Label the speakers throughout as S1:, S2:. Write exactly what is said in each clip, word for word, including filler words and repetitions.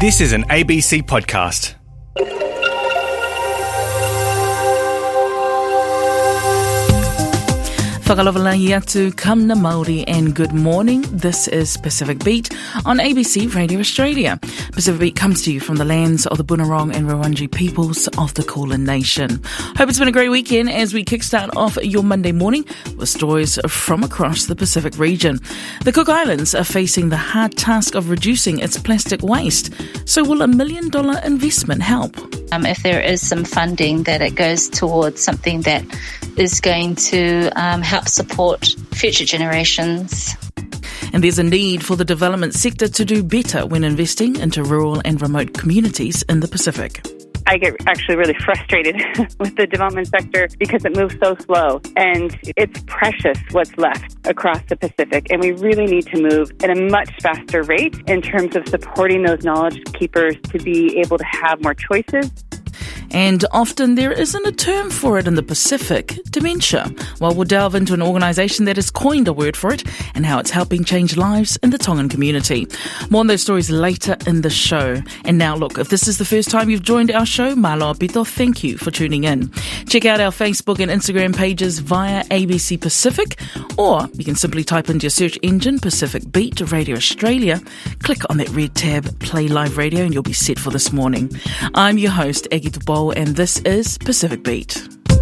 S1: This is an A B C podcast.
S2: Whakalawalahi atu, kamna Māori, and good morning. This is Pacific Beat on A B C Radio Australia. Pacific Beat comes to you from the lands of the Bunurong and Wurundjeri peoples of the Kulin Nation. Hope it's been a great weekend as we kickstart off your Monday morning with stories from across the Pacific region. The Cook Islands are facing the hard task of reducing its plastic waste. So will a million dollar investment help?
S3: Um, if there is some funding, that it goes towards something that is going to um, help support future generations.
S2: And there's a need for the development sector to do better when investing into rural and remote communities in the Pacific.
S4: I get actually really frustrated with the development sector because it moves so slow, and it's precious what's left across the Pacific, and we really need to move at a much faster rate in terms of supporting those knowledge keepers to be able to have more choices.
S2: And often there isn't a term for it in the Pacific, dementia. Well, we'll delve into an organisation that has coined a word for it and how it's helping change lives in the Tongan community. More on those stories later in the show. And now, look, if this is the first time you've joined our show, Malo Abito, thank you for tuning in. Check out our Facebook and Instagram pages via A B C Pacific, or you can simply type into your search engine Pacific Beat Radio Australia, click on that red tab, Play Live Radio, and you'll be set for this morning. I'm your host, Egi Tupo, and this is Pacific Beat.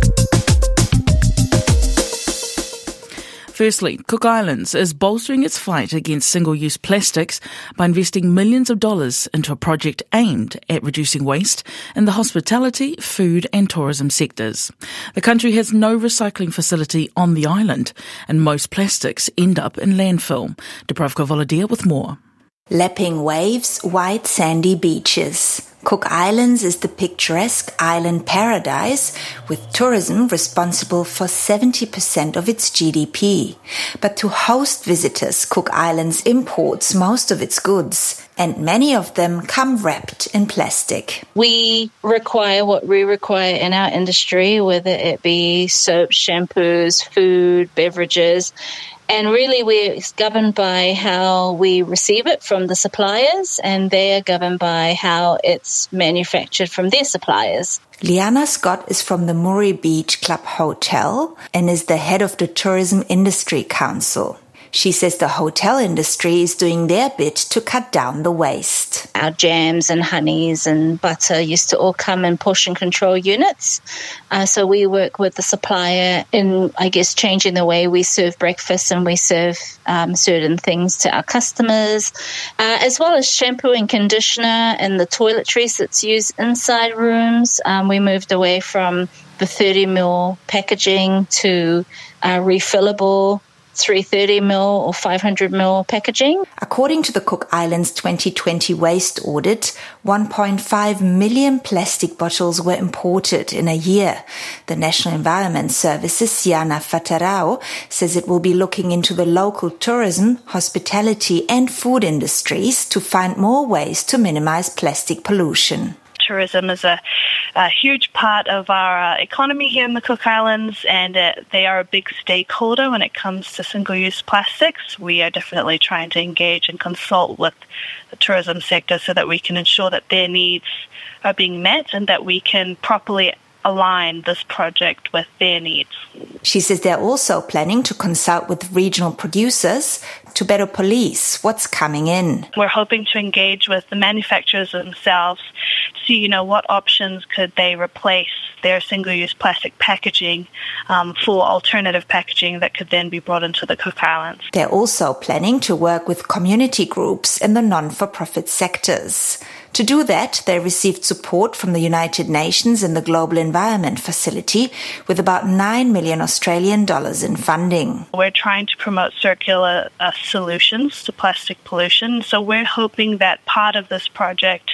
S2: Firstly, Cook Islands is bolstering its fight against single-use plastics by investing millions of dollars into a project aimed at reducing waste in the hospitality, food and tourism sectors. The country has no recycling facility on the island, and most plastics end up in landfill. Dubravka Volodia with more.
S5: Lapping waves, white sandy beaches. Cook Islands is the picturesque island paradise, with tourism responsible for seventy percent of its G D P. But to host visitors, Cook Islands imports most of its goods, and many of them come wrapped in plastic.
S3: We require what we require in our industry, whether it be soap, shampoos, food, beverages. And really, we're governed by how we receive it from the suppliers, and they're governed by how it's manufactured from their suppliers.
S5: Liana Scott is from the Murray Beach Club Hotel and is the head of the Tourism Industry Council. She says the hotel industry is doing their bit to cut down the waste.
S3: Our jams and honeys and butter used to all come in portion control units. Uh, so we work with the supplier in, I guess, changing the way we serve breakfast and we serve um, certain things to our customers, uh, as well as shampoo and conditioner and the toiletries that's used inside rooms. Um, we moved away from the thirty mil packaging to uh, refillable three hundred thirty mil or five hundred mil packaging.
S5: According to the Cook Islands twenty twenty waste audit, one point five million plastic bottles were imported in a year. The National Environment Service's Siana Fatarao says it will be looking into the local tourism, hospitality and food industries to find more ways to minimize plastic pollution.
S6: Tourism is a, a huge part of our uh, economy here in the Cook Islands, and uh, they are a big stakeholder when it comes to single-use plastics. We are definitely trying to engage and consult with the tourism sector so that we can ensure that their needs are being met and that we can properly align this project with their needs.
S5: She says they're also planning to consult with regional producers to better police what's coming in.
S6: We're hoping to engage with the manufacturers themselves to see, you know, what options could they replace their single-use plastic packaging um, for alternative packaging that could then be brought into the Cook Islands.
S5: They're also planning to work with community groups in the non-for-profit sectors. To do that, they received support from the United Nations and the Global Environment Facility with about nine million Australian dollars in funding.
S6: We're trying to promote circular uh, solutions to plastic pollution, so we're hoping that part of this project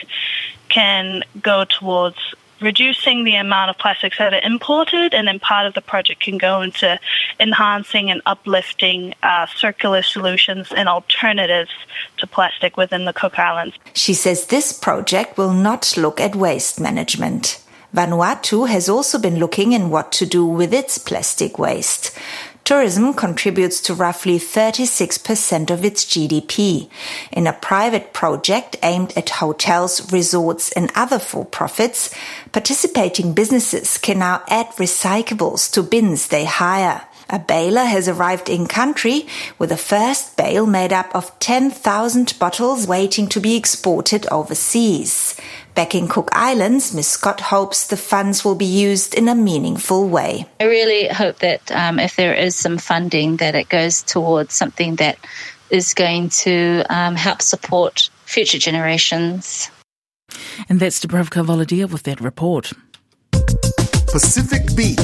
S6: can go towards reducing the amount of plastics that are imported, and then part of the project can go into enhancing and uplifting uh, circular solutions and alternatives to plastic within the Cook Islands.
S5: She says this project will not look at waste management. Vanuatu has also been looking in what to do with its plastic waste. Tourism contributes to roughly thirty-six percent of its G D P. In a private project aimed at hotels, resorts and other for-profits, participating businesses can now add recyclables to bins they hire. A baler has arrived in country with the first bale made up of ten thousand bottles waiting to be exported overseas. Back in Cook Islands, Miz Scott hopes the funds will be used in a meaningful way.
S3: I really hope that um, if there is some funding, that it goes towards something that is going to um, help support future generations.
S2: And that's Dubravka Volodia with that report.
S1: Pacific Beat.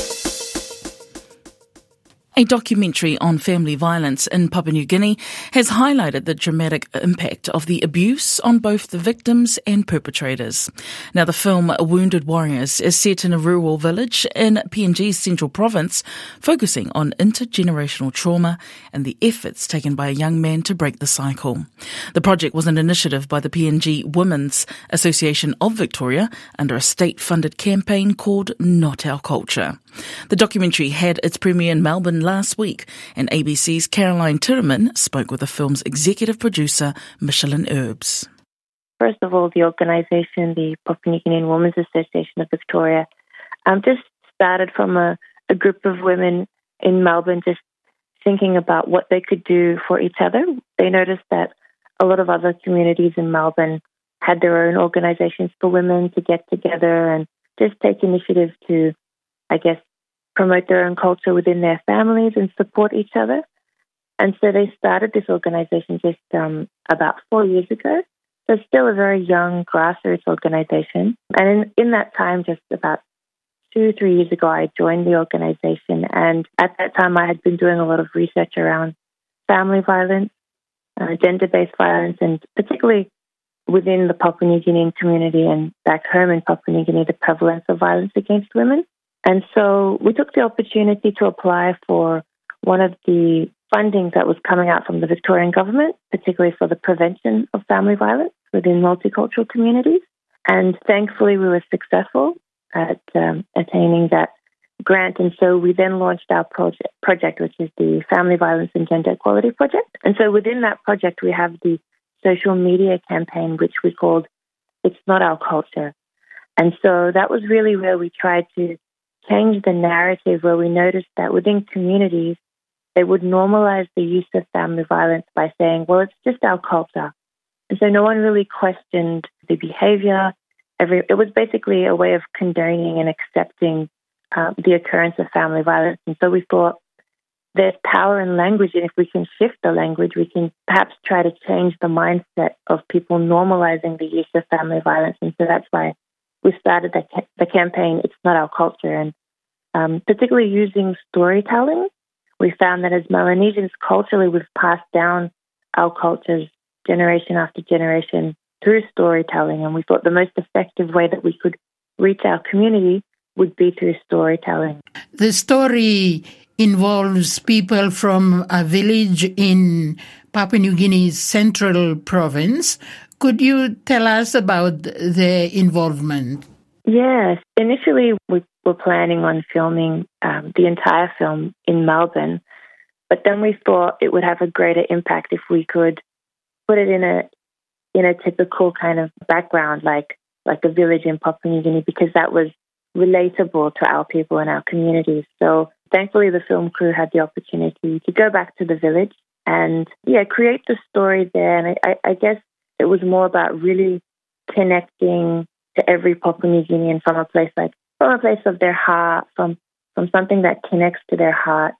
S2: A documentary on family violence in Papua New Guinea has highlighted the dramatic impact of the abuse on both the victims and perpetrators. Now, the film Wounded Warriors is set in a rural village in P N G's Central Province, focusing on intergenerational trauma and the efforts taken by a young man to break the cycle. The project was an initiative by the P N G Women's Association of Victoria under a state-funded campaign called Not Our Culture. The documentary had its premiere in Melbourne last week, and A B C's Caroline Tiraman spoke with the film's executive producer, Michelin Herbs.
S7: First of all, the organisation, the Papua New Guinean Women's Association of Victoria, um, just started from a, a group of women in Melbourne just thinking about what they could do for each other. They noticed that a lot of other communities in Melbourne had their own organisations for women to get together and just take initiative to, I guess, promote their own culture within their families and support each other. And so they started this organization just um, about four years ago. So it's still a very young grassroots organization. And in, in that time, just about two, three years ago, I joined the organization. And at that time, I had been doing a lot of research around family violence, uh, gender-based violence, and particularly within the Papua New Guinean community and back home in Papua New Guinea, the prevalence of violence against women. And so we took the opportunity to apply for one of the funding that was coming out from the Victorian government, particularly for the prevention of family violence within multicultural communities. And thankfully, we were successful at um, attaining that grant. And so we then launched our project, project, which is the Family Violence and Gender Equality Project. And so within that project, we have the social media campaign, which we called It's Not Our Culture. And so that was really where we tried to change the narrative, where we noticed that within communities, they would normalize the use of family violence by saying, well, it's just our culture. And so no one really questioned the behavior. Every, it was basically a way of condoning and accepting uh, the occurrence of family violence. And so we thought there's power in language, and if we can shift the language, we can perhaps try to change the mindset of people normalizing the use of family violence. And so that's why we started the, ca- the campaign, It's Not Our Culture. And um, particularly using storytelling, we found that as Melanesians, culturally, we've passed down our cultures generation after generation through storytelling. And we thought the most effective way that we could reach our community would be through storytelling.
S8: The story involves people from a village in Papua New Guinea's central province. Could you tell us about their involvement?
S7: Yes. Initially, we were planning on filming um, the entire film in Melbourne, but then we thought it would have a greater impact if we could put it in a in a typical kind of background, like like a village in Papua New Guinea, because that was relatable to our people and our communities. So thankfully, the film crew had the opportunity to go back to the village and, yeah, create the story there. And I, I guess it was more about really connecting to every Papua New Guinean from a place like from a place of their heart, from from something that connects to their heart.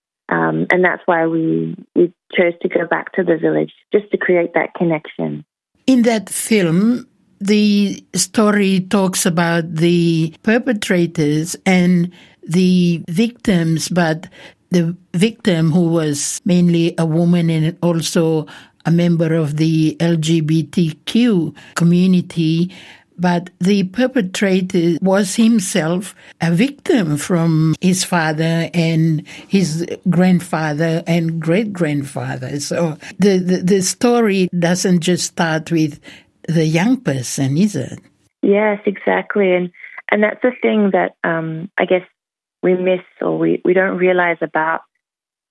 S7: Um, and that's why we, we chose to go back to the village, just to create that connection.
S8: In that film, the story talks about the perpetrators and the victims, but the victim, who was mainly a woman and also a member of the L G B T Q community, but the perpetrator was himself a victim from his father and his grandfather and great-grandfather. So the, the, the story doesn't just start with the young person, is it?
S7: Yes, exactly. And and that's the thing that um, I guess we miss or we, we don't realize about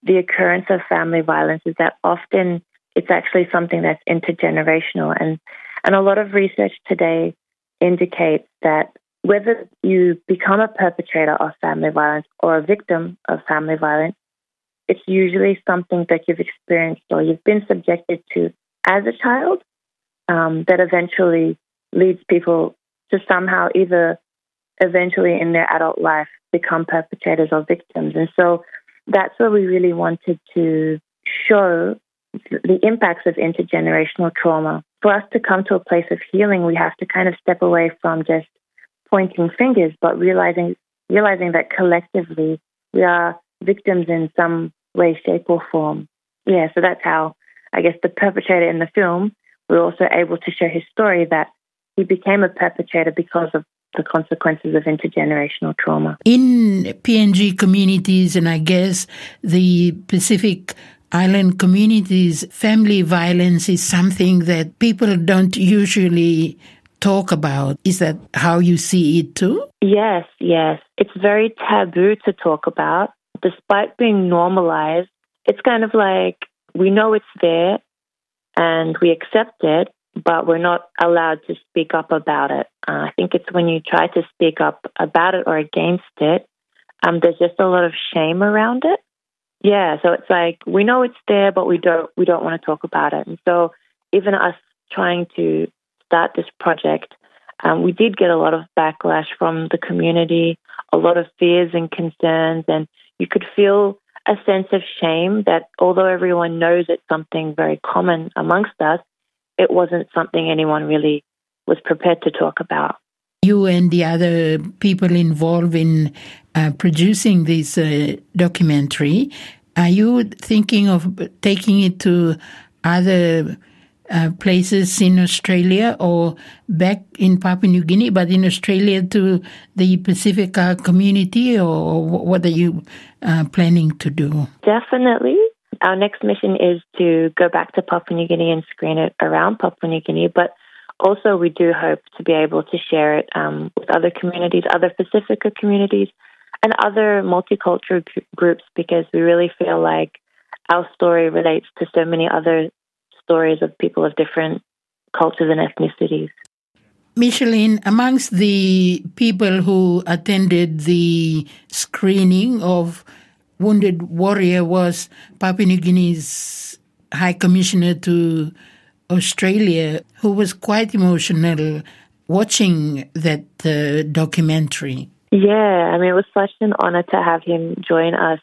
S7: the occurrence of family violence is that often it's actually something that's intergenerational. And, and a lot of research today indicates that whether you become a perpetrator of family violence or a victim of family violence, it's usually something that you've experienced or you've been subjected to as a child um, that eventually leads people to somehow either eventually in their adult life become perpetrators or victims. And so that's where we really wanted to show the impacts of intergenerational trauma. For us to come to a place of healing, we have to kind of step away from just pointing fingers, but realizing realizing that collectively we are victims in some way, shape, or form. Yeah, so that's how, I guess, the perpetrator in the film, we're also able to show his story that he became a perpetrator because of the consequences of intergenerational trauma.
S8: In P N G communities, and I guess the Pacific Island communities, family violence is something that people don't usually talk about. Is that how you see it too?
S7: Yes, yes. It's very taboo to talk about. Despite being normalized, it's kind of like we know it's there and we accept it, but we're not allowed to speak up about it. Uh, I think it's when you try to speak up about it or against it, um, there's just a lot of shame around it. Yeah, so it's like we know it's there, but we don't we don't want to talk about it. And so even us trying to start this project, um, we did get a lot of backlash from the community, a lot of fears and concerns, and you could feel a sense of shame that although everyone knows it's something very common amongst us, it wasn't something anyone really was prepared to talk about.
S8: You and the other people involved in uh, producing this uh, documentary, are you thinking of taking it to other uh, places in Australia or back in Papua New Guinea, but in Australia to the Pacifica community, or what are you uh, planning to do?
S7: Definitely. Our next mission is to go back to Papua New Guinea and screen it around Papua New Guinea, but also we do hope to be able to share it um, with other communities, other Pacifica communities, and other multicultural g- groups, because we really feel like our story relates to so many other stories of people of different cultures and ethnicities.
S8: Micheline, amongst the people who attended the screening of Wounded Warrior was Papua New Guinea's High Commissioner to Australia, who was quite emotional watching that uh, documentary.
S7: Yeah, I mean, it was such an honor to have him join us.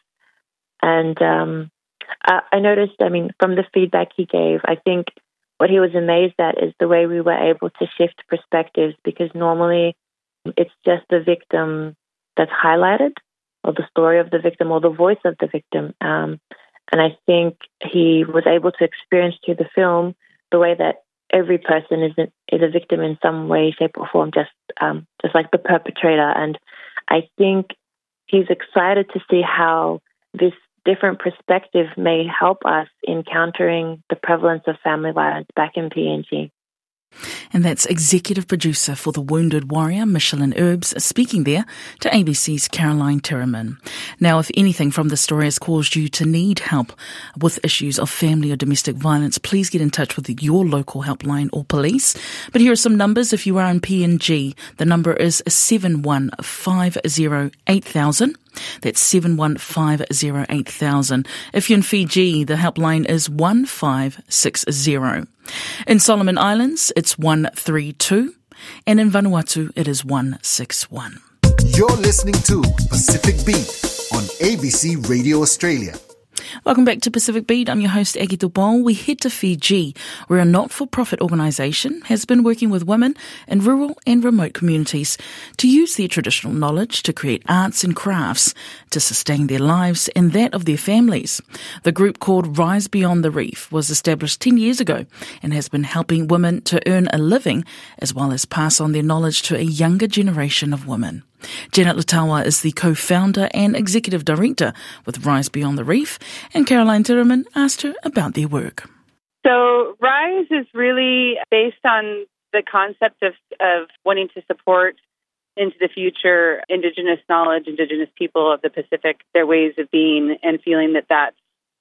S7: And um, I, I noticed, I mean, from the feedback he gave, I think what he was amazed at is the way we were able to shift perspectives, because normally it's just the victim that's highlighted, or the story of the victim, or the voice of the victim. Um, and I think he was able to experience through the film the way that every person is a, is a victim in some way, shape, or form, just um, just like the perpetrator. And I think he's excited to see how this different perspective may help us in countering the prevalence of family violence back in P N G.
S2: And that's executive producer for The Wounded Warrior, Micheline Herbs, speaking there to A B C's Caroline Tiraman. Now, if anything from the story has caused you to need help with issues of family or domestic violence, please get in touch with your local helpline or police. But here are some numbers. If you are in P N G, the number is seven one five zero eight thousand. That's seven one five zero eight thousand. If you're in Fiji, the helpline is one five six zero. In Solomon Islands, it's one three two. And in Vanuatu, it is one six one.
S1: You're listening to Pacific Beat on A B C Radio Australia.
S2: Welcome back to Pacific Beat. I'm your host, Aggie Dubon. We head to Fiji, where a not-for-profit organisation has been working with women in rural and remote communities to use their traditional knowledge to create arts and crafts to sustain their lives and that of their families. The group, called Rise Beyond the Reef, was established ten years ago and has been helping women to earn a living as well as pass on their knowledge to a younger generation of women. Janet Latawa is the co-founder and executive director with Rise Beyond the Reef, and Caroline Tiraman asked her about their work.
S4: So Rise is really based on the concept of, of wanting to support into the future Indigenous knowledge, Indigenous people of the Pacific, their ways of being, and feeling that that's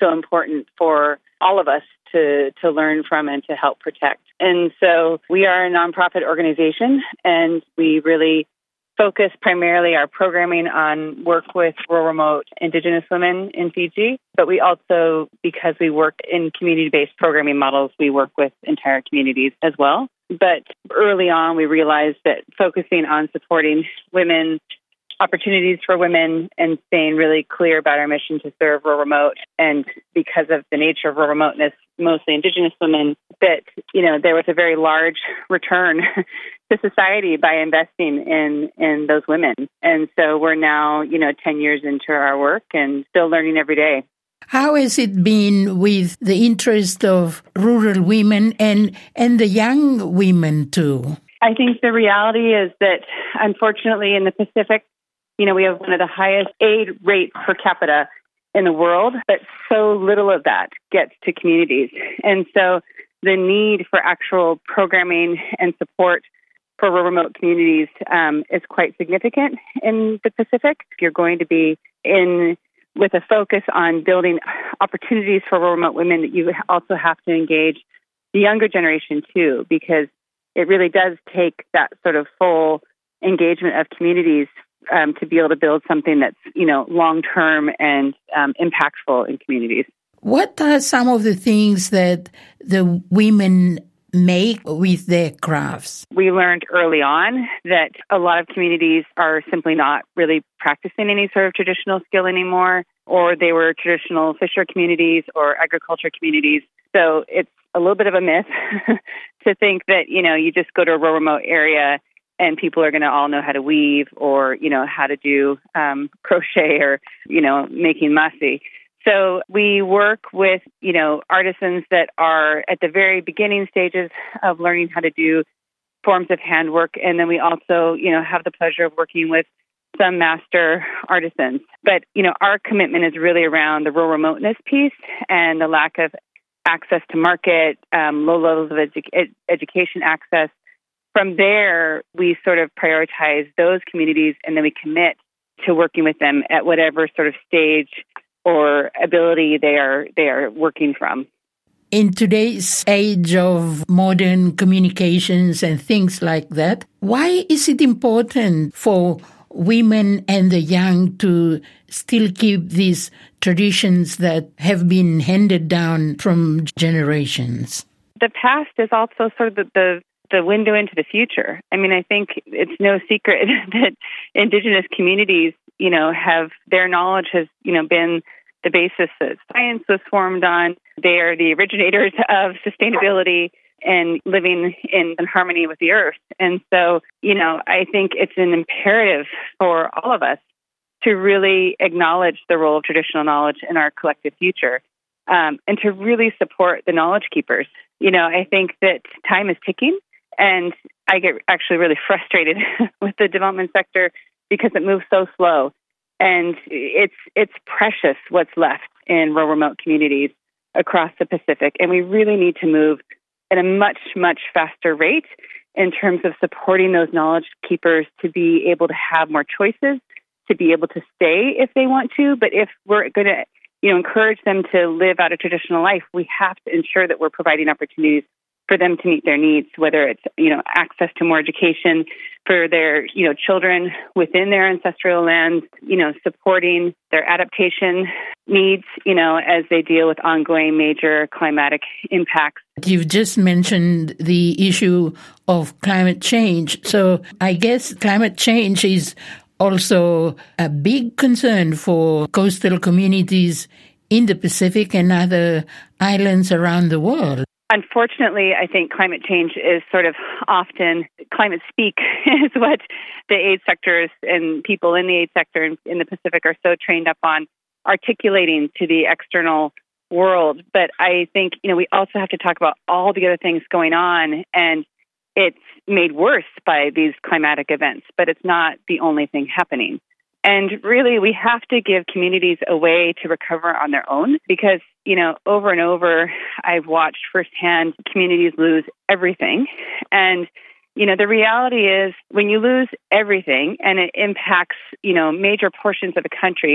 S4: so important for all of us to, to learn from and to help protect. And so we are a nonprofit organization, and we really focus primarily our programming on work with rural, remote Indigenous women in Fiji. But we also, because we work in community-based programming models, we work with entire communities as well. But early on, we realized that focusing on supporting women, opportunities for women, and staying really clear about our mission to serve rural remote, and because of the nature of rural remoteness, mostly Indigenous women, that, you know, there was a very large return to society by investing in, in those women. And so we're now, you know, ten years into our work and still learning every day.
S8: How has it been with the interest of rural women and, and the young women too?
S4: I think the reality is that, unfortunately, in the Pacific, you know, we have one of the highest aid rates per capita in the world, but so little of that gets to communities. And so the need for actual programming and support for rural remote communities um, is quite significant in the Pacific. You're going to be in with a focus on building opportunities for rural remote women, that you also have to engage the younger generation too, because it really does take that sort of full engagement of communities um, to be able to build something that's, you know, long-term and um, impactful in communities.
S8: What are some of the things that the women make with their crafts?
S4: We learned early on that a lot of communities are simply not really practicing any sort of traditional skill anymore, or they were traditional fisher communities or agriculture communities. So it's a little bit of a myth to think that, you know, you just go to a rural remote area and people are going to all know how to weave or, you know, how to do um, crochet or, you know, making masi. So we work with, you know, artisans that are at the very beginning stages of learning how to do forms of handwork. And then we also, you know, have the pleasure of working with some master artisans. But, you know, our commitment is really around the rural remoteness piece and the lack of access to market, um, low levels of edu- ed- education access. From there, we sort of prioritize those communities, and then we commit to working with them at whatever sort of stage or ability they are they are working from.
S8: In today's age of modern communications and things like that, why is it important for women and the young to still keep these traditions that have been handed down from generations?
S4: The past is also sort of the, the, the window into the future. I mean, I think it's no secret that Indigenous communities, you know, have their knowledge has, you know, been the basis that science was formed on. They are the originators of sustainability and living in, in harmony with the earth. And so, you know, I think it's an imperative for all of us to really acknowledge the role of traditional knowledge in our collective future, um, and to really support the knowledge keepers. You know, I think that time is ticking, and I get actually really frustrated with the development sector because it moves so slow. And it's it's precious what's left in rural remote communities across the Pacific. And we really need to move at a much, much faster rate in terms of supporting those knowledge keepers to be able to have more choices, to be able to stay if they want to. But if we're going to, you know, encourage them to live out a traditional life, we have to ensure that we're providing opportunities for them to meet their needs, whether it's, you know, access to more education for their, you know, children within their ancestral lands, you know, supporting their adaptation needs, you know, as they deal with ongoing major climatic impacts.
S8: You've just mentioned the issue of climate change. So I guess climate change is also a big concern for coastal communities in the Pacific and other islands around the world.
S4: Unfortunately, I think climate change is sort of often, climate speak is what the aid sectors and people in the aid sector in, in the Pacific are so trained up on articulating to the external world. But I think, you know, we also have to talk about all the other things going on, and it's made worse by these climatic events, but it's not the only thing happening. And really, we have to give communities a way to recover on their own because, you know, over and over, I've watched firsthand communities lose everything. And, you know, the reality is when you lose everything and it impacts, you know, major portions of the country,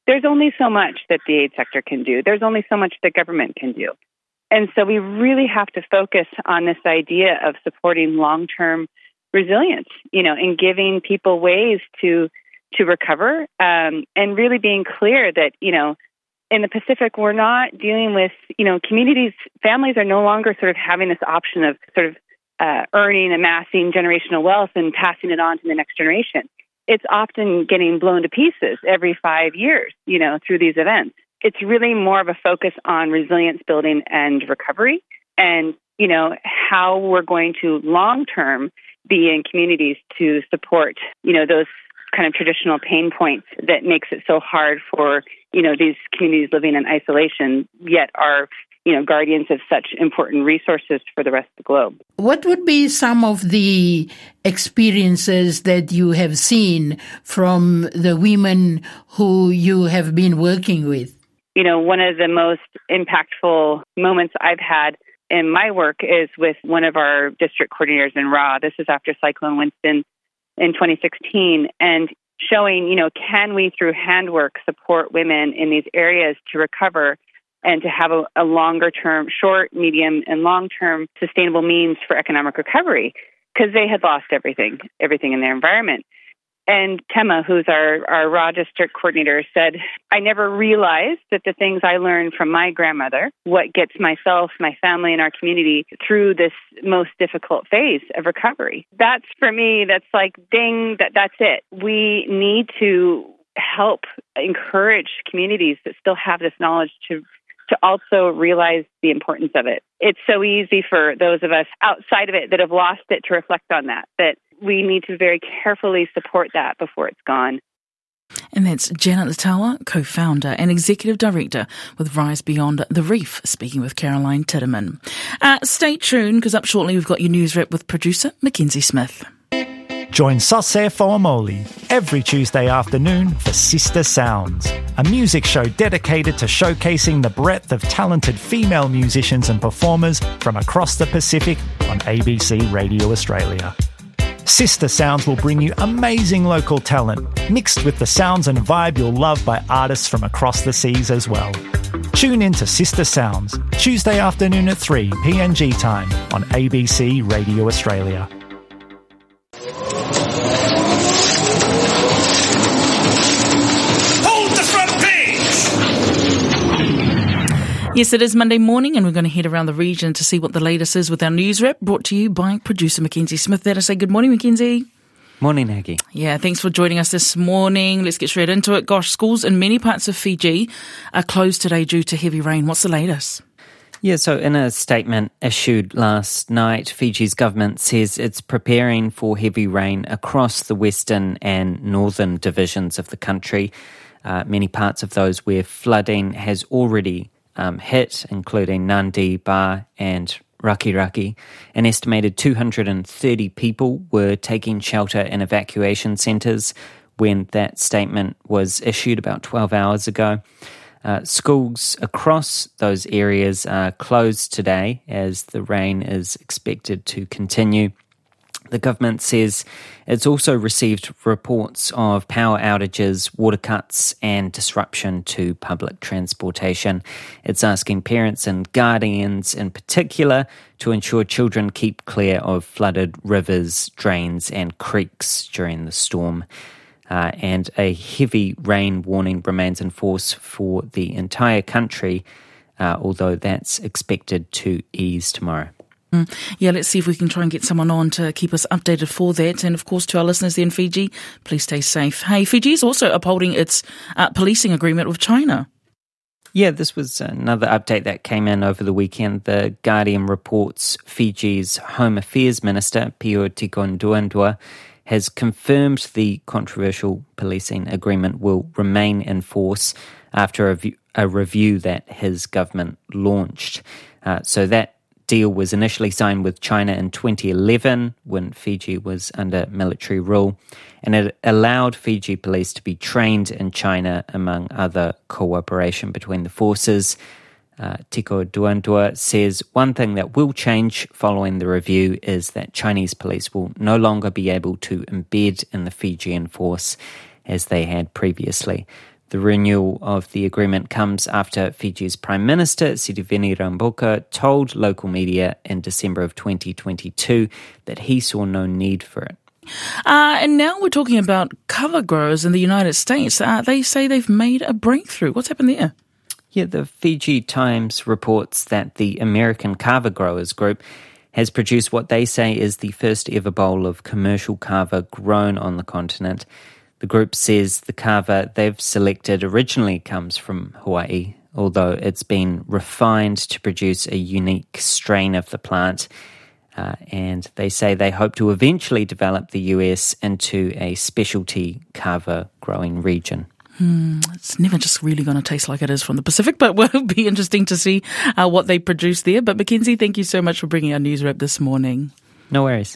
S4: there's only so much that the aid sector can do. There's only so much the government can do. And so we really have to focus on this idea of supporting long-term resilience, you know, and giving people ways to to recover, um, and really being clear that, you know, in the Pacific, we're not dealing with, you know, communities, families are no longer sort of having this option of sort of uh, earning, amassing generational wealth and passing it on to the next generation. It's often getting blown to pieces every five years, you know, through these events. It's really more of a focus on resilience building and recovery and, you know, how we're going to long-term be in communities to support, you know, those kind of traditional pain points that makes it so hard for, you know, these communities living in isolation, yet are, you know, guardians of such important resources for the rest of the globe.
S8: What would be some of the experiences that you have seen from the women who you have been working with?
S4: You know, one of the most impactful moments I've had in my work is with one of our district coordinators in R A. This is after Cyclone Winston in twenty sixteen, and showing, you know, can we through handwork support women in these areas to recover and to have a, a longer term, short, medium, and long term sustainable means for economic recovery, because they had lost everything, everything in their environment. And Tema, who's our, our R A district coordinator, said, I never realized that the things I learned from my grandmother, what gets myself, my family, and our community through this most difficult phase of recovery. That's, for me, that's like, ding, that that's it. We need to help encourage communities that still have this knowledge to to also realize the importance of it. It's so easy for those of us outside of it that have lost it to reflect on that, that we need to very carefully support that before it's gone.
S2: And that's Janet Latawa, co-founder and executive director with Rise Beyond the Reef, speaking with Caroline Titterman. Uh, stay tuned, because up shortly we've got your news wrap with producer Mackenzie Smith.
S9: Join Sose Foamoli every Tuesday afternoon for Sister Sounds, a music show dedicated to showcasing the breadth of talented female musicians and performers from across the Pacific on A B C Radio Australia. Sister Sounds will bring you amazing local talent, mixed with the sounds and vibe you'll love by artists from across the seas as well. Tune in to Sister Sounds, Tuesday afternoon at three P N G time on A B C Radio Australia.
S2: Yes, it is Monday morning, and we're going to head around the region to see what the latest is with our news wrap, brought to you by producer Mackenzie Smith. There to say good morning, Mackenzie.
S10: Morning, Aggie.
S2: Yeah, thanks for joining us this morning. Let's get straight into it. Gosh, schools in many parts of Fiji are closed today due to heavy rain. What's the latest?
S10: Yeah, so in a statement issued last night, Fiji's government says it's preparing for heavy rain across the western and northern divisions of the country. Uh, many parts of those where flooding has already Um, hit, including Nandi, Ba and Rakiraki. An estimated two hundred thirty people were taking shelter in evacuation centres when that statement was issued about twelve hours ago. Uh, schools across those areas are closed today as the rain is expected to continue. The government says it's also received reports of power outages, water cuts and disruption to public transportation. It's asking parents and guardians in particular to ensure children keep clear of flooded rivers, drains and creeks during the storm. Uh, and a heavy rain warning remains in force for the entire country, uh, although that's expected to ease tomorrow.
S2: Mm. Yeah, let's see if we can try and get someone on to keep us updated for that. And of course, to our listeners there in Fiji, please stay safe. Hey, Fiji is also upholding its uh, policing agreement with China.
S10: Yeah, this was another update that came in over the weekend. The Guardian reports Fiji's Home Affairs Minister, Pio Tikonduandua, has confirmed the controversial policing agreement will remain in force after a, view, a review that his government launched. Uh, so that deal was initially signed with China in twenty eleven when Fiji was under military rule, and it allowed Fiji police to be trained in China, among other cooperation between the forces. Uh, Tikonduandua says one thing that will change following the review is that Chinese police will no longer be able to embed in the Fijian force as they had previously. The renewal of the agreement comes after Fiji's Prime Minister, Sitiveni Rabuka, told local media in December of twenty twenty-two that he saw no need for it.
S2: Uh, and now we're talking about cover growers in the United States. Uh, they say they've made a breakthrough. What's happened there?
S10: Yeah, the Fiji Times reports that the American Kava Growers Group has produced what they say is the first ever bowl of commercial kava grown on the continent. The group says the kava they've selected originally comes from Hawaii, although it's been refined to produce a unique strain of the plant. Uh, and they say they hope to eventually develop the U S into a specialty kava growing region.
S2: Hmm, it's never just really going to taste like it is from the Pacific, but it will be interesting to see uh, what they produce there. But Mackenzie, thank you so much for bringing our news wrap this morning.
S10: No worries.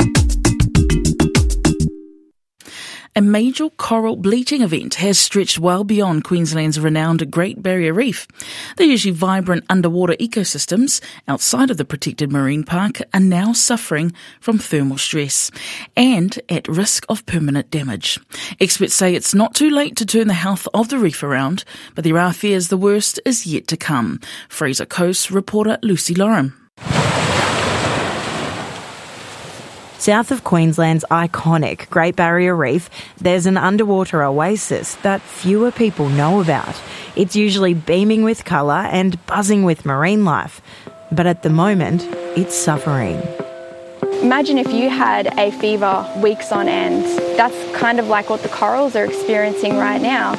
S2: A major coral bleaching event has stretched well beyond Queensland's renowned Great Barrier Reef. The usually vibrant underwater ecosystems outside of the protected marine park are now suffering from thermal stress and at risk of permanent damage. Experts say it's not too late to turn the health of the reef around, but there are fears the worst is yet to come. Fraser Coast reporter Lucy Loram.
S11: South of Queensland's iconic Great Barrier Reef, there's an underwater oasis that fewer people know about. It's usually beaming with colour and buzzing with marine life. But at the moment, it's suffering.
S12: Imagine if you had a fever weeks on end. That's kind of like what the corals are experiencing right now.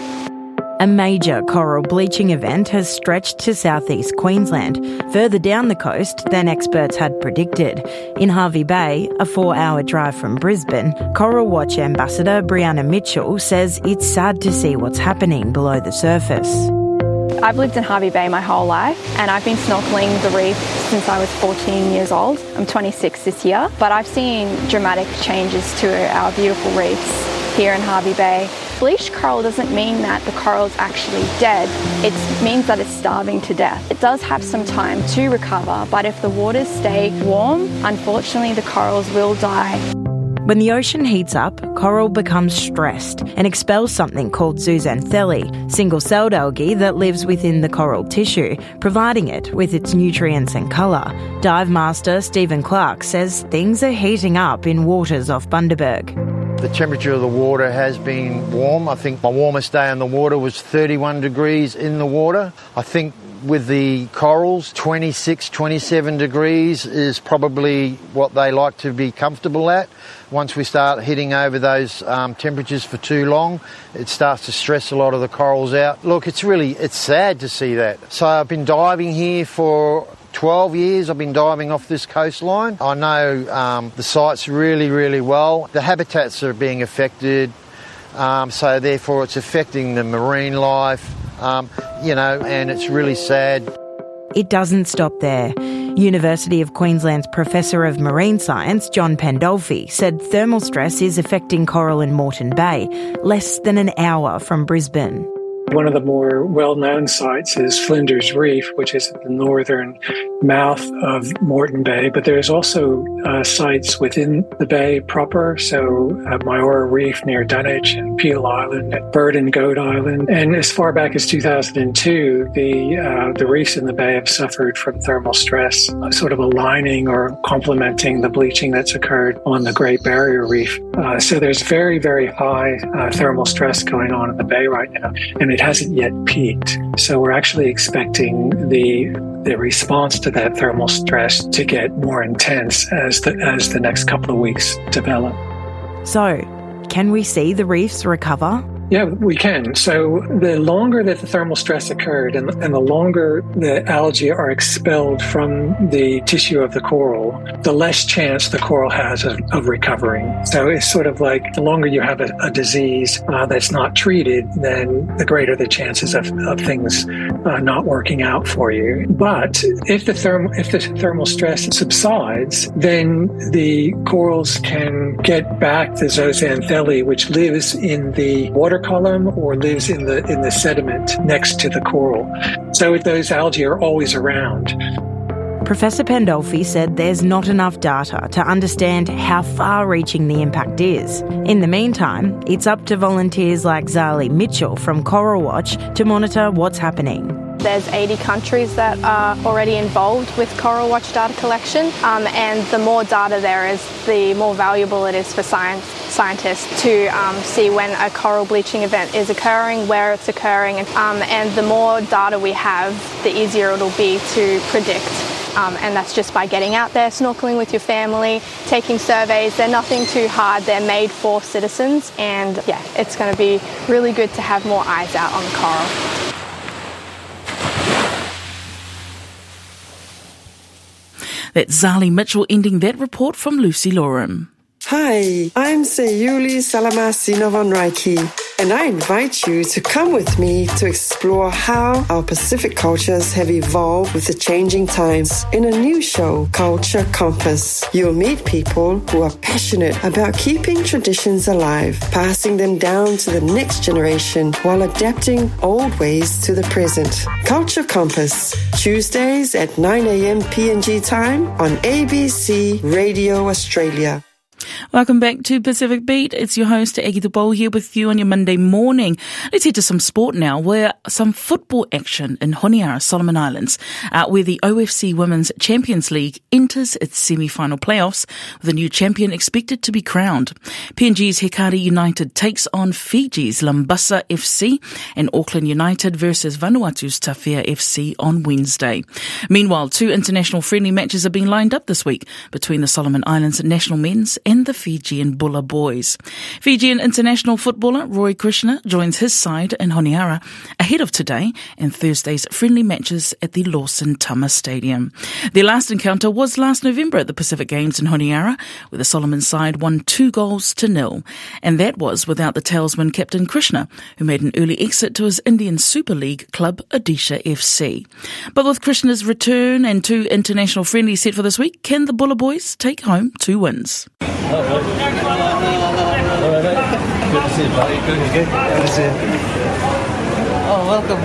S11: A major coral bleaching event has stretched to southeast Queensland, further down the coast than experts had predicted. In Hervey Bay, a four-hour drive from Brisbane, Coral Watch Ambassador Brianna Mitchell says it's sad to see what's happening below the surface.
S12: I've lived in Hervey Bay my whole life, and I've been snorkelling the reef since I was fourteen years old. I'm twenty-six this year, but I've seen dramatic changes to our beautiful reefs here in Hervey Bay. Bleached coral doesn't mean that the coral's actually dead. It means that it's starving to death. It does have some time to recover, but if the waters stay warm, unfortunately the corals will die.
S11: When the ocean heats up, coral becomes stressed and expels something called zooxanthellae, single-celled algae that lives within the coral tissue, providing it with its nutrients and colour. Dive master Stephen Clark says things are heating up in waters off Bundaberg.
S13: The temperature of the water has been warm. I think my warmest day in the water was thirty-one degrees in the water. I think with the corals, twenty-six, twenty-seven degrees is probably what they like to be comfortable at. Once we start hitting over those um, temperatures for too long, it starts to stress a lot of the corals out. Look, it's really, it's sad to see that. So I've been diving here for twelve years. I've been diving off this coastline. I know um, the sites really, really well. The habitats are being affected, um, so therefore it's affecting the marine life, um, you know, and it's really sad.
S11: It doesn't stop there. University of Queensland's Professor of Marine Science, John Pandolfi, said thermal stress is affecting coral in Moreton Bay, less than an hour from Brisbane.
S14: One of the more well-known sites is Flinders Reef, which is at the northern mouth of Moreton Bay, but there's also uh, sites within the bay proper, so uh, Myora Reef near Dunwich and Peel Island and Bird and Goat Island. And as far back as two thousand two, the uh, the reefs in the bay have suffered from thermal stress, uh, sort of aligning or complementing the bleaching that's occurred on the Great Barrier Reef. Uh, so there's very, very high uh, thermal stress going on in the bay right now, and it hasn't yet peaked. So we're actually expecting the the response to that thermal stress to get more intense as the as the next couple of weeks develop.
S11: So, can we see the reefs recover?
S14: Yeah, we can. So the longer that the thermal stress occurred and, and the longer the algae are expelled from the tissue of the coral, the less chance the coral has of, of recovering. So it's sort of like the longer you have a, a disease uh, that's not treated, then the greater the chances of, of things uh, not working out for you. But if the, therm- if the thermal stress subsides, then the corals can get back the zooxanthellae, which lives in the water column or lives in the in the sediment next to the coral. So those algae are always around.
S11: Professor Pandolfi said there's not enough data to understand how far-reaching the impact is. In the meantime, it's up to volunteers like Zali Mitchell from Coral Watch to monitor what's happening.
S12: There's eighty countries that are already involved with Coral Watch data collection, um, and the more data there is, the more valuable it is for science, scientists to um, see when a coral bleaching event is occurring, where it's occurring, um, and the more data we have, the easier it'll be to predict. Um, and that's just by getting out there, snorkeling with your family, taking surveys. They're nothing too hard. They're made for citizens, and yeah, it's going to be really good to have more eyes out on the coral.
S2: That's Zali Mitchell ending that report from Lucy Loram.
S15: Hi, I'm Sayuli Salamasi-Novanraiki, and I invite you to come with me to explore how our Pacific cultures have evolved with the changing times in a new show, Culture Compass. You'll meet people who are passionate about keeping traditions alive, passing them down to the next generation while adapting old ways to the present. Culture Compass, Tuesdays at nine a.m. P N G time on A B C Radio Australia.
S2: Welcome back to Pacific Beat. It's your host, Aggie Tupou, here with you on your Monday morning. Let's head to some sport now, where some football action in Honiara, Solomon Islands, uh, where the O F C Women's Champions League enters its semi-final playoffs, with a new champion expected to be crowned. P N G's Hekari United takes on Fiji's Lambasa F C, and Auckland United versus Vanuatu's Tawhia F C on Wednesday. Meanwhile, two international friendly matches are being lined up this week between the Solomon Islands national men's and the Fijian Bulla boys. Fijian international footballer Roy Krishna joins his side in Honiara ahead of today and Thursday's friendly matches at the Lawson Tama Stadium. Their last encounter was last November at the Pacific Games in Honiara, where the Solomon side won two goals to nil. And that was without the Talisman captain Krishna, who made an early exit to his Indian Super League club Odisha F C. But with Krishna's return and two international friendlies set for this week, can the Bulla boys take home two wins?
S16: Good to see you, buddy. Good, good. Good to see you. Oh, welcome.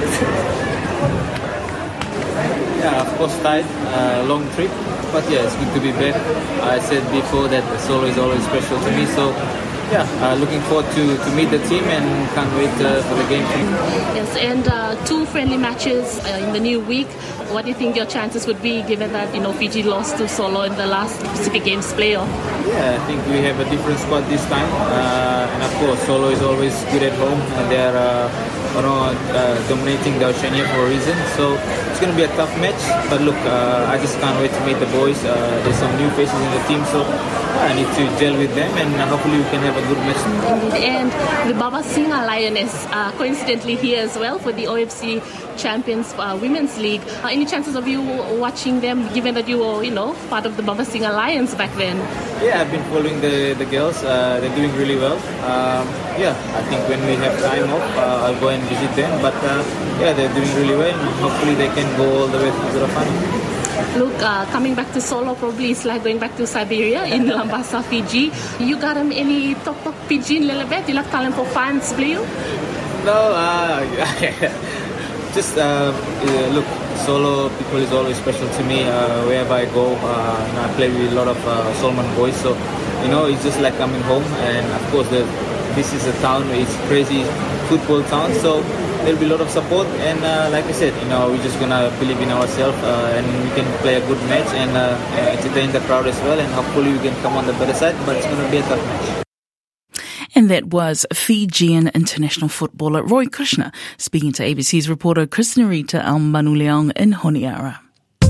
S16: Yeah, of course, tight, uh, long trip, but yeah, it's good to be back. I said before that the solo is always special to me, so yeah, uh, looking forward to, to meet the team and can't wait uh, for the game.
S17: Yes, and uh, two friendly matches uh, in the new week. What do you think your chances would be, given that, you know, Fiji lost to Solo in the last Pacific Games playoff?
S16: Yeah, I think we have a different squad this time. Uh, and of course, Solo is always good at home. And they're uh, you know, uh, dominating the Oceania for a reason. So it's going to be a tough match. But look, uh, I just can't wait to meet the boys. Uh, there's some new faces in the team, so I need to gel with them. And hopefully we can have a good match.
S17: Indeed. And the Babasinga Lioness, uh, coincidentally here as well for the O F C Champions uh, Women's League. Uh, any chances of you watching them, given that you were, you know, part of the Babasinga Lions back then?
S16: Yeah, I've been following the, the girls. Uh, they're doing really well. Um, yeah, I think when we have time off, uh, I'll go and visit them. But uh, yeah, they're doing really well. And hopefully they can go all the way to the final.
S17: Look, uh, coming back to Solo probably is like going back to Siberia in Lambasa, Fiji. You got um, any talk talk Pidgin lelebet? You like talent for fans, believe?
S16: No, uh, just uh, look, Solo people is always special to me. Uh, wherever I go, uh, you know, I play with a lot of uh, Solomon boys, so you know it's just like coming home. And of course, the, this is a town, it's a crazy football town, so there'll be a lot of support. And uh, like I said, you know, we're just gonna believe in ourselves, uh, and we can play a good match and uh, entertain the crowd as well. And hopefully we can come on the better side, but it's gonna be a tough match.
S2: And that was Fijian international footballer Roy Krishna speaking to A B C's reporter Chris Narita Al-Manuleong in Honiara.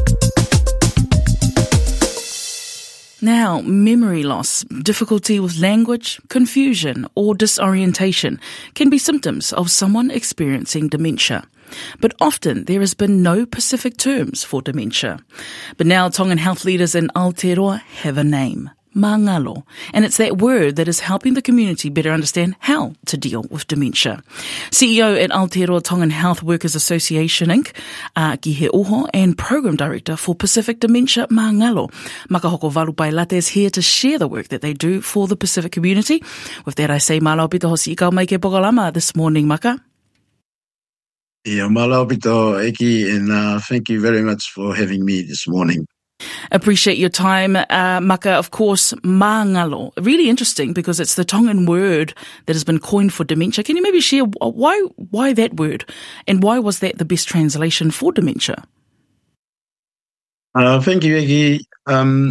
S2: Now, memory loss, difficulty with language, confusion or disorientation can be symptoms of someone experiencing dementia. But often there has been no specific terms for dementia. But now Tongan health leaders in Aotearoa have a name. Mangalo, and it's that word that is helping the community better understand how to deal with dementia. C E O at Aotearoa Tongan Health Workers Association, Incorporated, uh, Gihe Oho, and Program Director for Pacific Dementia, Mangalo. Makahoko Valupai Late is here to share the work that they do for the Pacific community. With that, I say malo pito hosi ikau mai ke pokalama this morning, Maka.
S18: Yeah, malo pito, Eki, and uh, thank you very much for having me this morning.
S2: Appreciate your time, uh, Maka. Of course, māngalo. Really interesting because it's the Tongan word that has been coined for dementia. Can you maybe share why why that word and why was that the best translation for dementia?
S18: Uh, thank you, Eki. Um,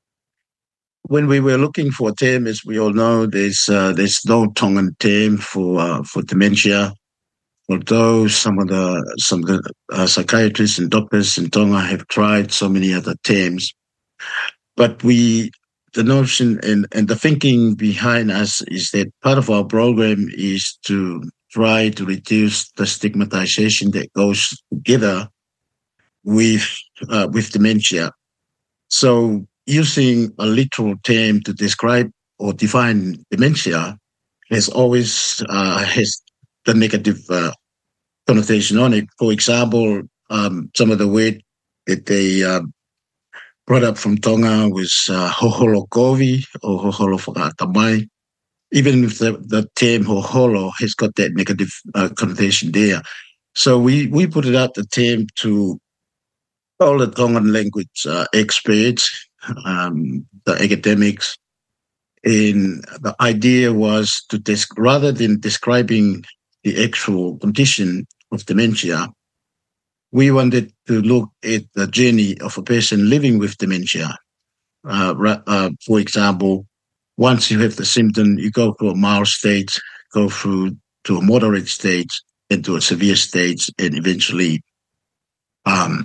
S18: when we were looking for a term, as we all know, there's uh, there's no Tongan term for uh, for dementia. Although some of the some of the uh, psychiatrists and doctors in Tonga have tried so many other terms, but we the notion and, and the thinking behind us is that part of our program is to try to reduce the stigmatization that goes together with uh, with dementia. So using a literal term to describe or define dementia has always uh, has the negative uh, connotation on it. For example, um, some of the word that they uh, brought up from Tonga was uh, hoholo kovi or hoholo whakatamai. Even if the, the term hoholo has got that negative uh, connotation there. So we, we put it out the term to all the Tongan language uh, experts, um, the academics, and the idea was to des- rather than describing the actual condition of dementia, we wanted to look at the journey of a person living with dementia. Uh, uh, for example, once you have the symptom, you go through a mild stage, go through to a moderate stage, and to a severe stage, and eventually um,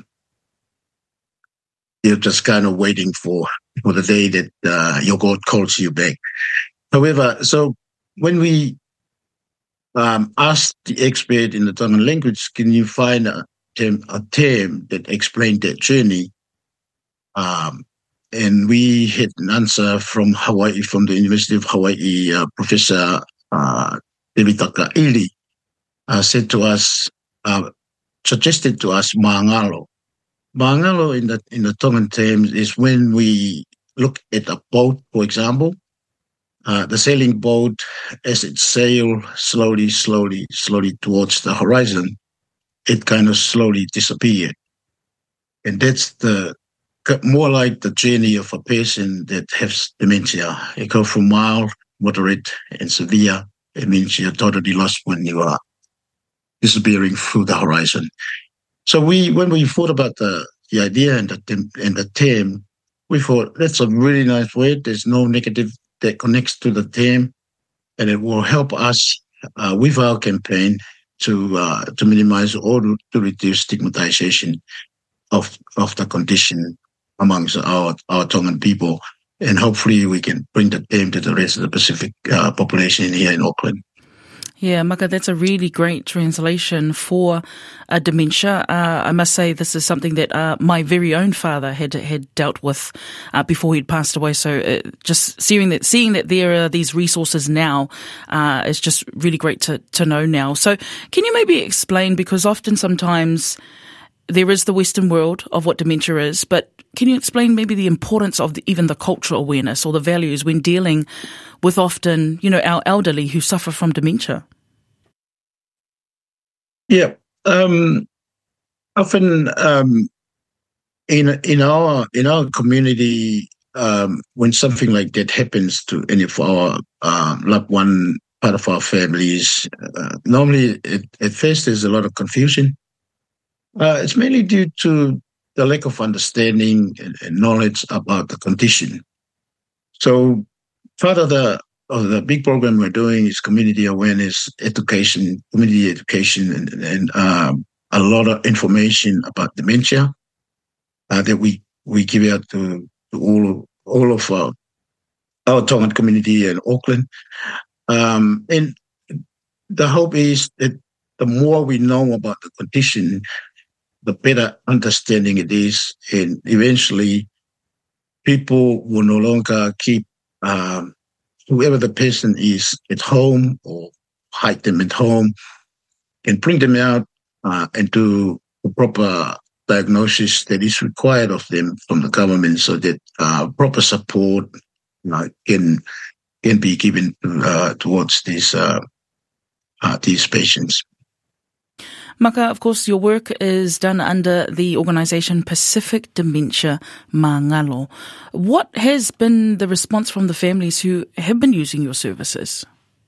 S18: you're just kind of waiting for, for the day that uh, your God calls you back. However, so when we Um, asked the expert in the Tongan language, can you find a term, a term that explained that journey? Um, and we had an answer from Hawaii, from the University of Hawaii, uh, Professor uh, Tevitaka Ili uh, said to us, uh, suggested to us māngalo. Māngalo in the in the Tongan terms is when we look at a boat, for example. Uh, the sailing boat, as it sails slowly, slowly, slowly towards the horizon, it kind of slowly disappeared. And that's the more like the journey of a person that has dementia. You go from mild, moderate, and severe. It means you're totally lost when you are disappearing through the horizon. So we, when we thought about the, the idea and the, and the term, we thought that's a really nice word. There's no negative that connects to the term, and it will help us uh, with our campaign to uh, to minimize or to reduce stigmatization of of the condition amongst our our Tongan people, and hopefully we can bring the term to the rest of the Pacific uh, population here in Auckland.
S2: Yeah, Maka, that's a really great translation for uh, dementia. Uh, I must say this is something that uh, my very own father had had dealt with uh, before he'd passed away. So uh, just seeing that seeing that there are these resources now uh, is just really great to, to know now. So can you maybe explain, because often sometimes there is the Western world of what dementia is, but can you explain maybe the importance of the, even the cultural awareness or the values when dealing with often, you know, our elderly who suffer from dementia?
S18: Yeah, um, often um, in in our in our community, um, when something like that happens to any of our uh, loved one, part of our families, uh, normally it, at first there's a lot of confusion. Uh, it's mainly due to the lack of understanding and, and knowledge about the condition. So part of the of the big program we're doing is community awareness, education, community education, and, and um, a lot of information about dementia uh, that we, we give out to, to all all of our, our Tongan community in Auckland. Um, and the hope is that the more we know about the condition, the better understanding it is, and eventually people will no longer keep um, whoever the person is at home or hide them at home and bring them out uh, and do the proper diagnosis that is required of them from the government, so that uh, proper support uh, can can be given uh, towards these uh, uh, these patients.
S2: Maka, of course, your work is done under the organisation Pacific Dementia Mā Ngalo. What has been the response from the families who have been using your services?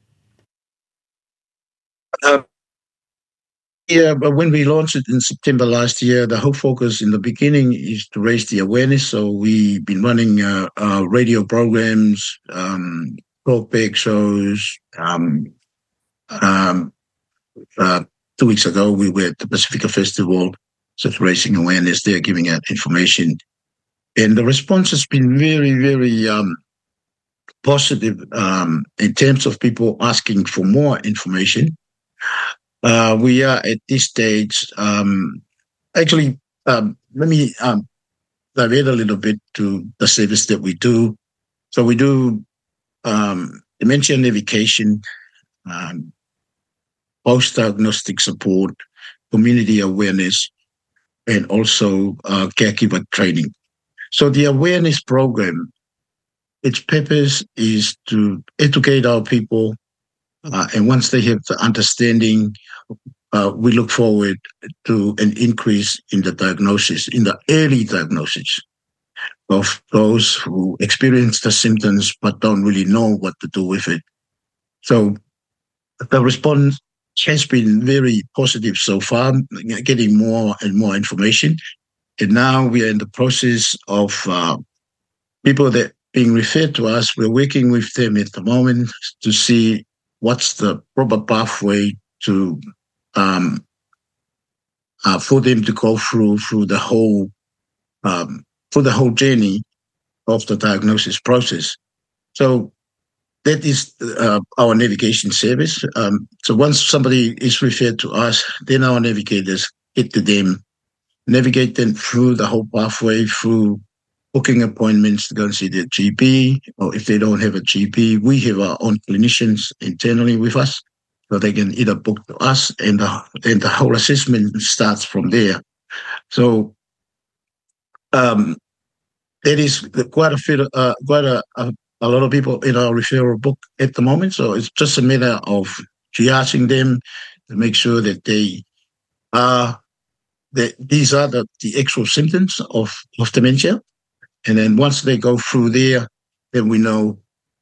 S18: Uh, yeah, but when we launched it in September last year, the whole focus in the beginning is to raise the awareness. So we've been running uh, uh, radio programs, um, talkback shows. Um, um, uh, two weeks ago, we were at the Pacifica Festival, so raising awareness there, giving out information. And the response has been very, very um, positive um, in terms of people asking for more information. Uh, we are at this stage, um, actually, um, let me um, divert a little bit to the service that we do. So we do um, dementia navigation, um, post-diagnostic support, community awareness, and also uh, caregiver training. So the awareness program, its purpose is to educate our people, uh, and once they have the understanding, uh, we look forward to an increase in the diagnosis, in the early diagnosis of those who experience the symptoms but don't really know what to do with it. So the response has been very positive so far, getting more and more information. And now we are in the process of uh, people that being referred to us. We're working with them at the moment to see what's the proper pathway to um, uh, for them to go through through the whole um, through the whole journey of the diagnosis process. So that is uh, our navigation service. Um, so once somebody is referred to us, then our navigators get to them, navigate them through the whole pathway, through booking appointments to go and see their G P, or if they don't have a G P, we have our own clinicians internally with us, so they can either book to us, and the, and the whole assessment starts from there. So um, that is quite a fit, uh, quite a, a a lot of people in our referral book at the moment. So it's just a matter of triaging them to make sure that they are, that these are the, the actual symptoms of, of dementia. And then once they go through there, then we know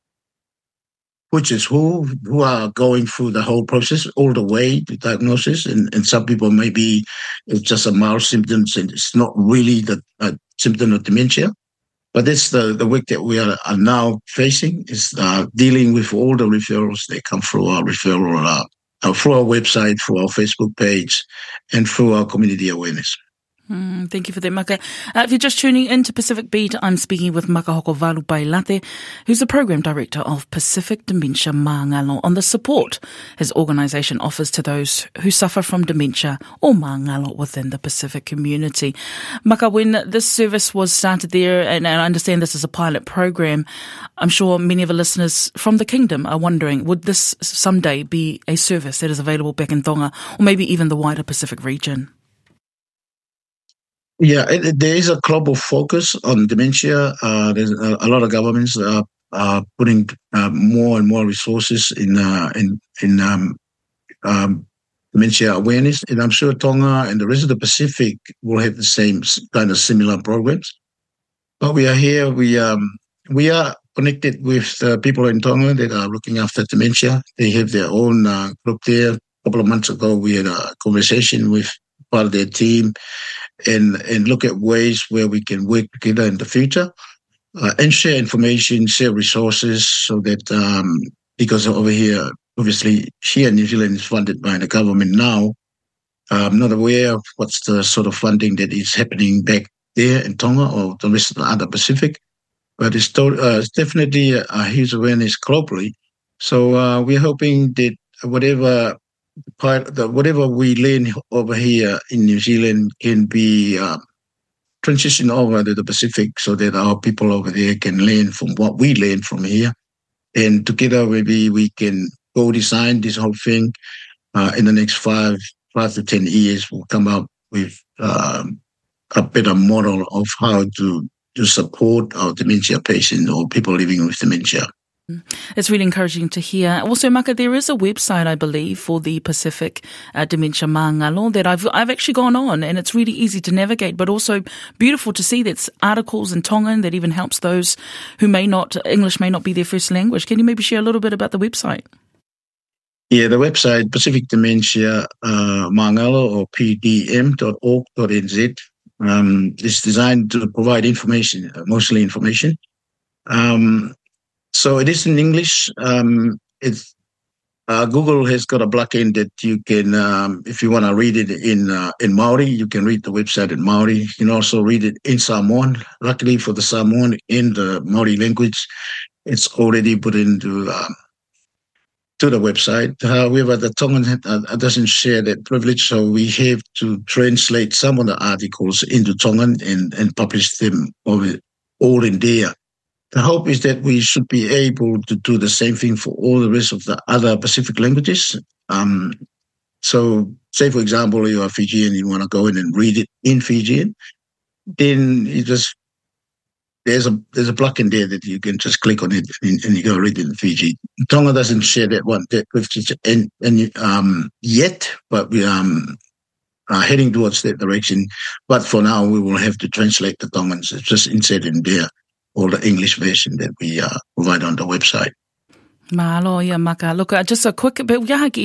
S18: which is who, who are going through the whole process all the way to diagnosis. And, and some people maybe it's just a mild symptoms and it's not really the uh, symptom of dementia. But that's the, the work that we are, are now facing, is uh, dealing with all the referrals that come through our referral, uh, uh, through our website, through our Facebook page, and through our community awareness.
S2: Mm, thank you for that, Maka. Uh, if you're just tuning in to Pacific Beat, I'm speaking with Maka Hokovalu Pailate, who's the Program Director of Pacific Dementia Mā Ngalo, on the support his organisation offers to those who suffer from dementia or Mā Ngalo within the Pacific community. Maka, when this service was started there, and, and I understand this is a pilot program, I'm sure many of the listeners from the Kingdom are wondering, would this someday be a service that is available back in Tonga, or maybe even the wider Pacific region?
S18: Yeah, it, there is a global focus on dementia. Uh, there's a, a lot of governments are, are putting uh, more and more resources in uh, in in um, um, dementia awareness, and I'm sure Tonga and the rest of the Pacific will have the same kind of similar programs. But we are here. We um we are connected with uh, people in Tonga that are looking after dementia. They have their own uh, group there. A couple of months ago, we had a conversation with part of their team. And, and look at ways where we can work together in the future uh, and share information, share resources, so that um, because over here, obviously, here in New Zealand is funded by the government now. I'm not aware of what's the sort of funding that is happening back there in Tonga or the rest of the other Pacific, but it's, to, uh, it's definitely a, a huge awareness globally. So uh, we're hoping that whatever Part, the, whatever we learn over here in New Zealand can be uh, transitioned over to the Pacific, so that our people over there can learn from what we learn from here. And together, maybe we can co-design this whole thing. Uh, in the next five, five to ten years, we'll come up with um, a better model of how to, to support our dementia patients or people living with dementia.
S2: It's really encouraging to hear. Also, Maka, there is a website, I believe, for the Pacific uh, Dementia Mā Ngalo that I've I've actually gone on, and it's really easy to navigate, but also beautiful to see that's articles in Tongan that even helps those who may not, English may not be their first language. Can you maybe share a little bit about the website?
S18: Yeah, the website, Pacific Dementia uh, Mā Ngalo, or p d m dot org dot n z, um, is designed to provide information, mostly information. Um, So it is in English. Um, it's, uh, Google has got a plugin that you can, um, if you want to read it in uh, in Maori, you can read the website in Maori. You can also read it in Samoan. Luckily for the Samoan, in the Maori language, it's already put into um, to the website. However, the Tongan uh, doesn't share that privilege, so we have to translate some of the articles into Tongan and, and publish them all in there. The hope is that we should be able to do the same thing for all the rest of the other Pacific languages. Um, so, say, for example, you're a Fijian, you want to go in and read it in Fijian, then you just, there's a there's a plugin there that you can just click on it and, and you go read it in Fiji. Tonga doesn't share that one that with and, and um, yet, but we um are heading towards that direction. But for now, we will have to translate the Tongans. It's just insert in there, or the English version that we uh, provide on the website.
S2: Mahalo, yeah, Maka. Look, uh, just a quick bit.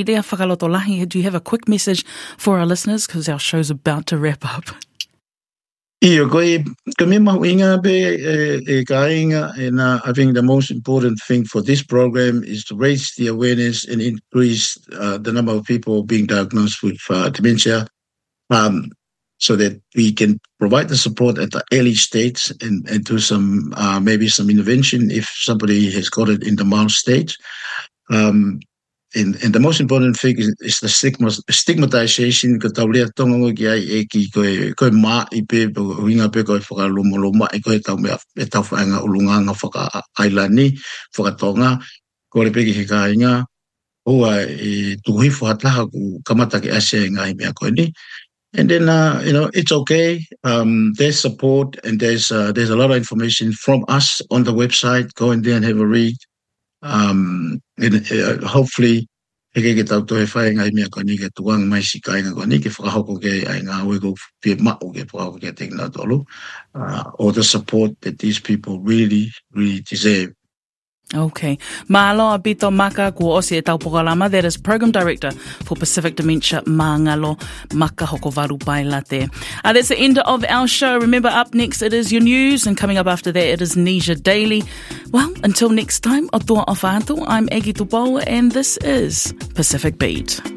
S2: Do you have a quick message for our listeners? Because our show's about to wrap up.
S18: Iyo, koe, ka me mahu inga be e ka inga, and uh, I think the most important thing for this program is to raise the awareness and increase uh, the number of people being diagnosed with uh, dementia. Um, so that we can provide the support at the early stage and, and do some, uh, maybe some intervention if somebody has got it in the mild stage. Um, and, and the most important thing is, is the stigma, stigmatization. Ko tau lea tonga ngoi ki ai e ki koe, koe maa i pe, winga pe koe whakaloma loma i koe tau mea e tau whaenga ulunganga whaka ailani, whakatonga, ko le peki he ka inga, hoa e tuhifu hataha ku kamata ki asea ngai mea koe ni. And then, uh, you know, it's okay. Um, there's support and there's uh, there's a lot of information from us on the website. Go in there and have a read. Um, and uh, hopefully, he can get out to a fire. I mean, I can get to one my sika. I can get for how okay. I know we go be mat okay for how getting that all. All the support that these people really, really deserve.
S2: Okay. Mahalo Abito Maka ko Osi e Taupokalama. That is Program Director for Pacific Dementia Mā Ngalo, Maka Hokovaru Bailate. Uh, that's the end of our show. Remember, up next it is your news, and coming up after that it is Nesia Daily. Well, until next time, o toa o whātua, I'm Egi Tupoa, and this is Pacific Beat.